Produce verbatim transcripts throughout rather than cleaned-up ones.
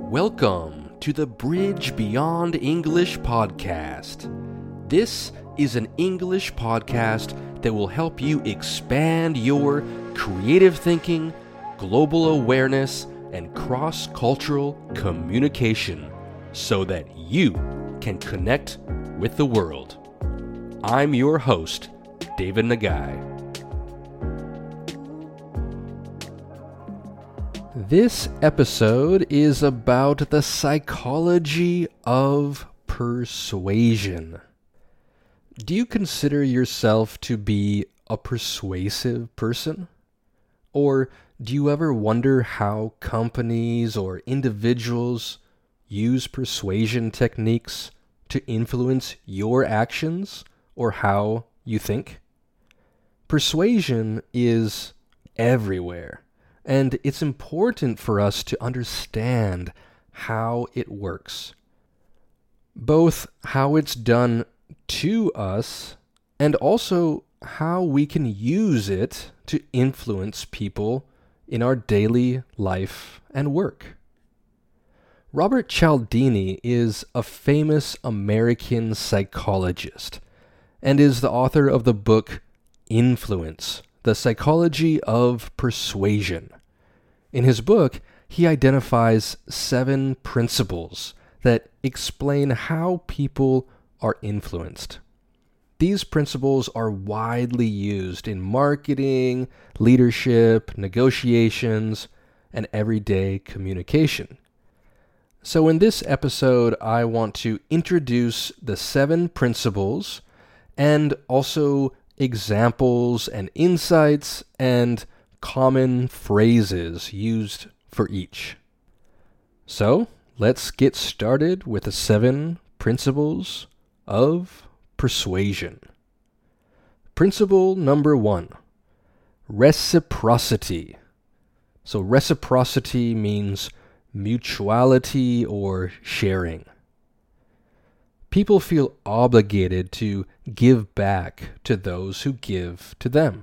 Welcome to the Bridge Beyond English podcast. This is an English podcast that will help you expand your creative thinking, global awareness, and cross-cultural communication so that you can connect with the world. I'm your host, David Nagai. This episode is about the psychology of persuasion. Do you consider yourself to be a persuasive person? Or do you ever wonder how companies or individuals use persuasion techniques to influence your actions or how you think? Persuasion is everywhere. And it's important for us to understand how it works. Both how it's done to us and also how we can use it to influence people in our daily life and work. Robert Cialdini is a famous American psychologist and is the author of the book Influence: The Psychology of Persuasion. In his book, he identifies seven principles that explain how people are influenced. These principles are widely used in marketing, leadership, negotiations, and everyday communication. So in this episode, I want to introduce the seven principles and also examples and insights and common phrases used for each. So, let's get started with the seven principles of persuasion. Principle number one, reciprocity. So reciprocity means mutuality or sharing. People feel obligated to give back to those who give to them.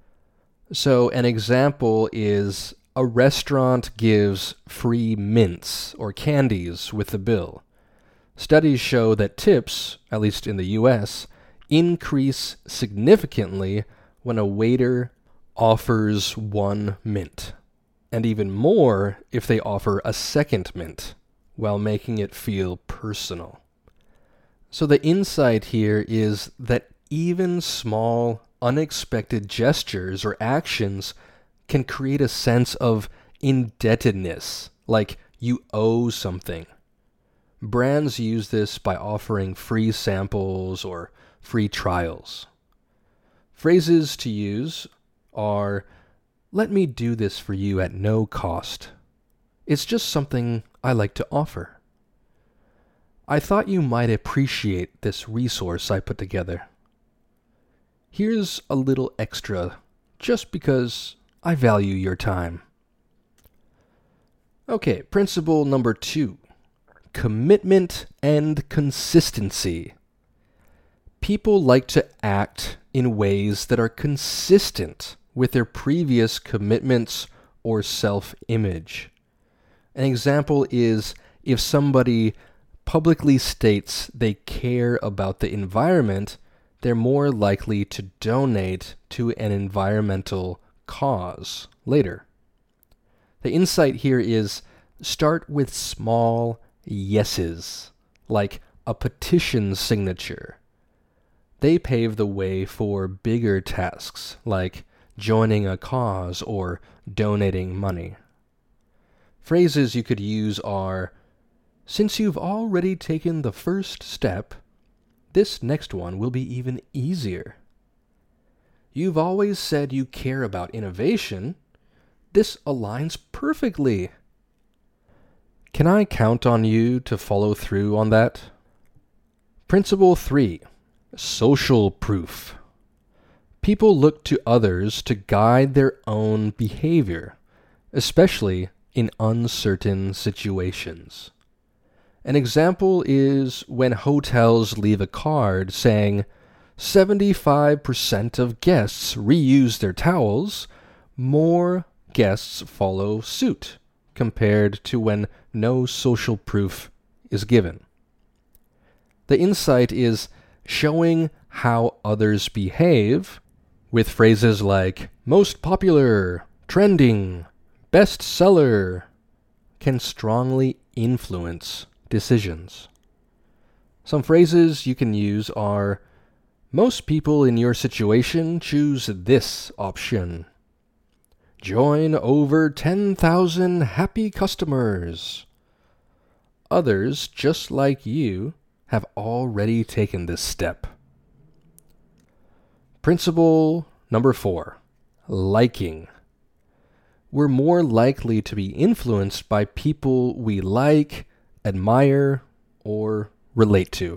So an example is a restaurant gives free mints or candies with the bill. Studies show that tips, at least in the U S, increase significantly when a waiter offers one mint, and even more if they offer a second mint, while making it feel personal. So the insight here is that even small, unexpected gestures or actions can create a sense of indebtedness, like you owe something. Brands use this by offering free samples or free trials. Phrases to use are, "Let me do this for you at no cost. It's just something I like to offer. I thought you might appreciate this resource I put together. Here's a little extra, just because I value your time." Okay, principle number two, commitment and consistency. People like to act in ways that are consistent with their previous commitments or self-image. An example is if somebody publicly states they care about the environment, they're more likely to donate to an environmental cause later. The insight here is start with small yeses, like a petition signature. They pave the way for bigger tasks, like joining a cause or donating money. Phrases you could use are, "Since you've already taken the first step, this next one will be even easier. You've always said you care about innovation. This aligns perfectly. Can I count on you to follow through on that?" Principle three, social proof. People look to others to guide their own behavior, especially in uncertain situations. An example is when hotels leave a card saying, seventy-five percent of guests reuse their towels, more guests follow suit, compared to when no social proof is given. The insight is showing how others behave with phrases like most popular, trending, bestseller can strongly influence decisions. Some phrases you can use are, most people in your situation choose this option. Join over ten thousand happy customers. Others, just like you, have already taken this step. Principle number four, liking. We're more likely to be influenced by people we like, admire, or relate to.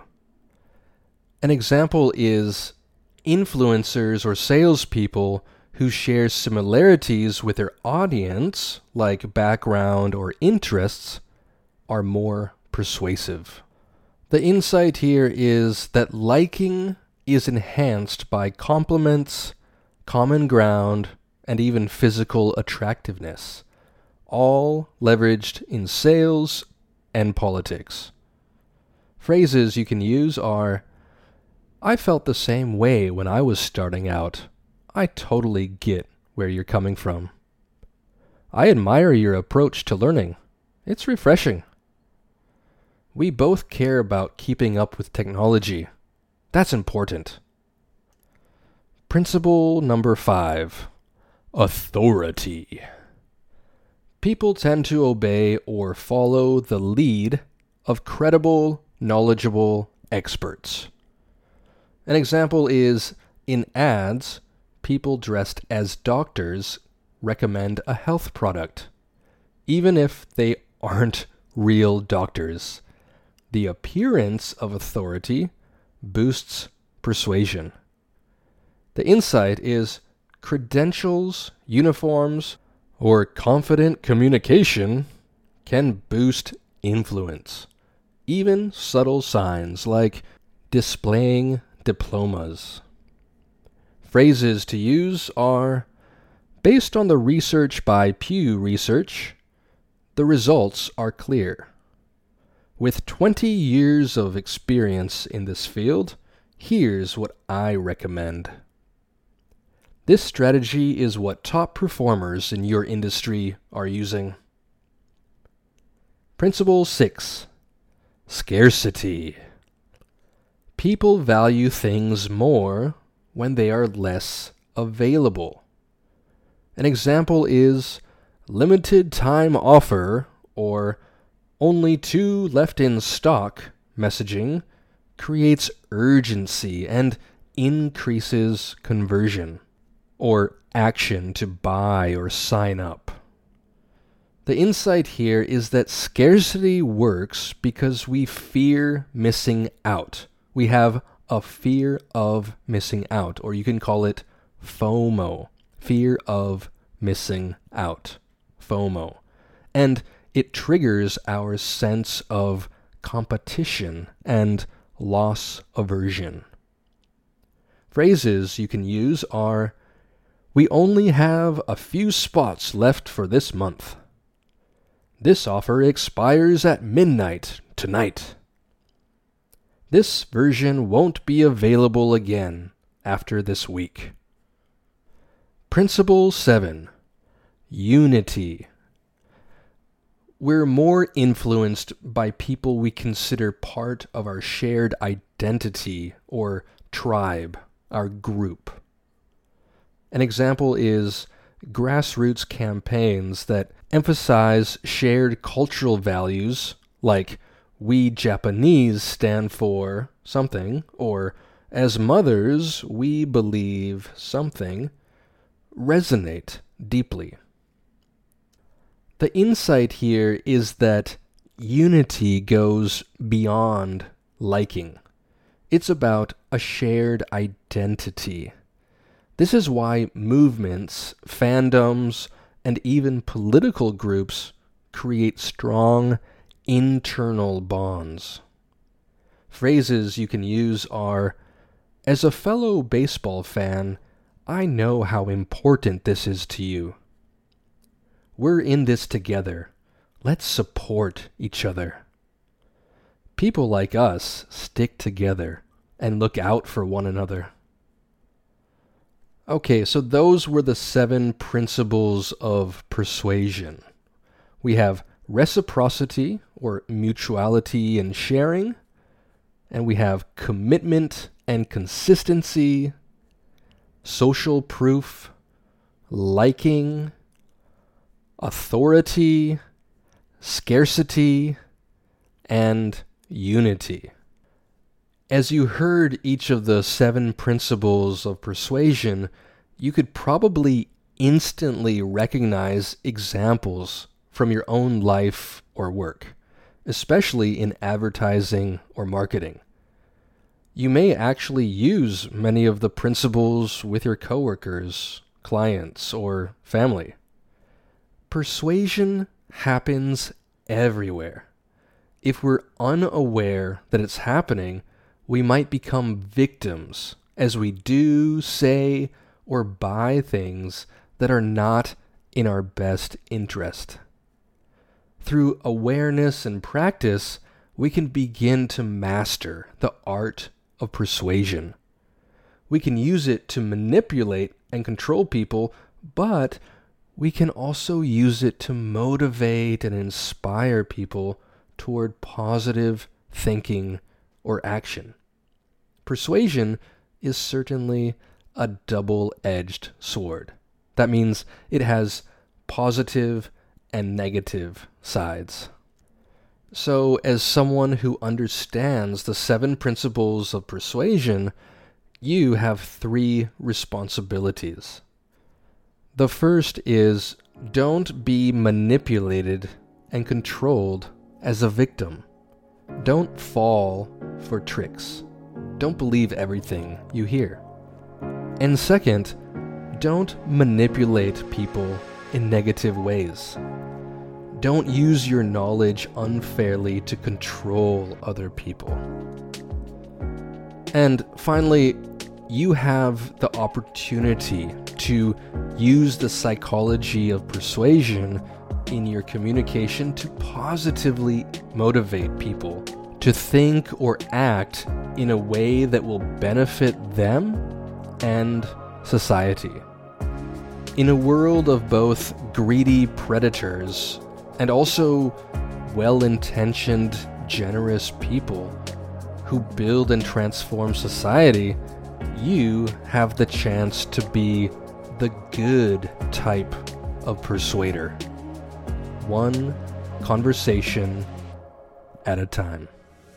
An example is influencers or salespeople who share similarities with their audience, like background or interests, are more persuasive. The insight here is that liking is enhanced by compliments, common ground, and even physical attractiveness, all leveraged in sales and politics. Phrases you can use are, I felt the same way when I was starting out. I totally get where you're coming from. I admire your approach to learning. It's refreshing. We both care about keeping up with technology. That's important. Principle number five, authority. People tend to obey or follow the lead of credible, knowledgeable experts. An example is, in ads, people dressed as doctors recommend a health product, even if they aren't real doctors. The appearance of authority boosts persuasion. The insight is credentials, uniforms, or confident communication can boost influence. Even subtle signs like displaying diplomas. Phrases to use are, based on the research by Pew Research, the results are clear. With twenty years of experience in this field, here's what I recommend. This strategy is what top performers in your industry are using. Principle six, scarcity. People value things more when they are less available. An example is limited time offer or only two left in stock messaging creates urgency and increases conversion or action to buy or sign up. The insight here is that scarcity works because we fear missing out. We have a fear of missing out, or you can call it FOMO, fear of missing out, FOMO. And it triggers our sense of competition and loss aversion. Phrases you can use are, we only have a few spots left for this month. This offer expires at midnight tonight. This version won't be available again after this week. Principle seven, unity. We're more influenced by people we consider part of our shared identity or tribe, our group. An example is grassroots campaigns that emphasize shared cultural values like we Japanese stand for something, or as mothers we believe something, resonate deeply. The insight here is that unity goes beyond liking. It's about a shared identity. This is why movements, fandoms, and even political groups create strong internal bonds. Phrases you can use are, as a fellow baseball fan, I know how important this is to you. We're in this together. let's support each other. People like us stick together and look out for one another. Okay, so those were the seven principles of persuasion. We have reciprocity, or mutuality and sharing, and we have commitment and consistency, social proof, liking, authority, scarcity, and unity. As you heard each of the seven principles of persuasion, you could probably instantly recognize examples from your own life or work, especially in advertising or marketing. You may actually use many of the principles with your coworkers, clients, or family. Persuasion happens everywhere. If we're unaware that it's happening, we might become victims as we do, say, or buy things that are not in our best interest. Through awareness and practice, we can begin to master the art of persuasion. We can use it to manipulate and control people, but we can also use it to motivate and inspire people toward positive thinking or action. Persuasion is certainly a double-edged sword. That means it has positive and negative sides. So, as someone who understands the seven principles of persuasion, you have three responsibilities. The first is, don't be manipulated and controlled as a victim. Don't fall for tricks. Don't believe everything you hear. And second, don't manipulate people in negative ways. Don't use your knowledge unfairly to control other people. And finally, you have the opportunity to use the psychology of persuasion in your communication to positively motivate people to think or act in a way that will benefit them and society. In a world of both greedy predators and also well-intentioned, generous people who build and transform society, you have the chance to be the good type of persuader. One conversation at a time.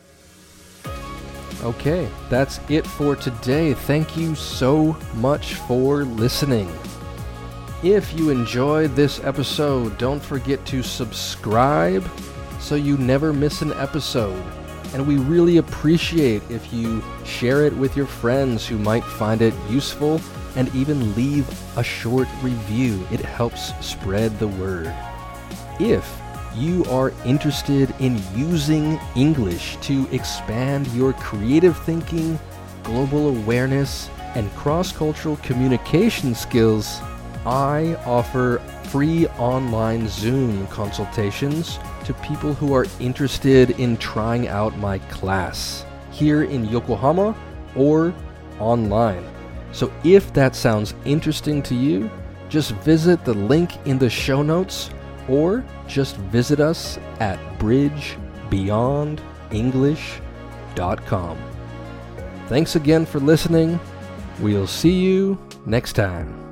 Okay, that's it for today. Thank you so much for listening. If you enjoyed this episode, don't forget to subscribe so you never miss an episode. And we really appreciate if you share it with your friends who might find it useful, and even leave a short review. It helps spread the word. If you are interested in using English to expand your creative thinking, global awareness, and cross-cultural communication skills, I offer free online Zoom consultations to people who are interested in trying out my class here in Yokohama or online. So if that sounds interesting to you, just visit the link in the show notes or just visit us at bridge beyond english dot com. Thanks again for listening. We'll see you next time.